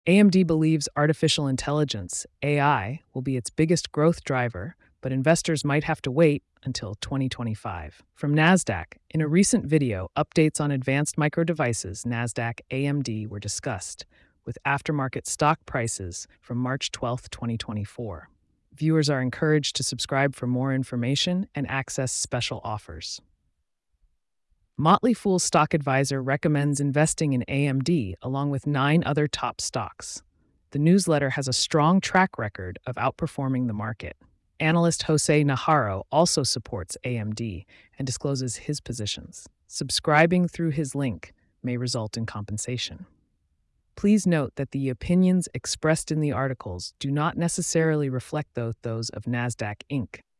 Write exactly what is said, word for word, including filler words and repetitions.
A M D believes artificial intelligence, A I, will be its biggest growth driver, but investors might have to wait until twenty twenty-five. From NASDAQ, in a recent video, updates on advanced micro devices, NASDAQ A M D, were discussed, with aftermarket stock prices from March twelfth, twenty twenty-four. Viewers are encouraged to subscribe for more information and access special offers. Motley Fool Stock Advisor recommends investing in A M D along with nine other top stocks. The newsletter has a strong track record of outperforming the market. Analyst Jose Najarro also supports A M D and discloses his positions. Subscribing through his link may result in compensation. Please note that the opinions expressed in the articles do not necessarily reflect those of NASDAQ Incorporated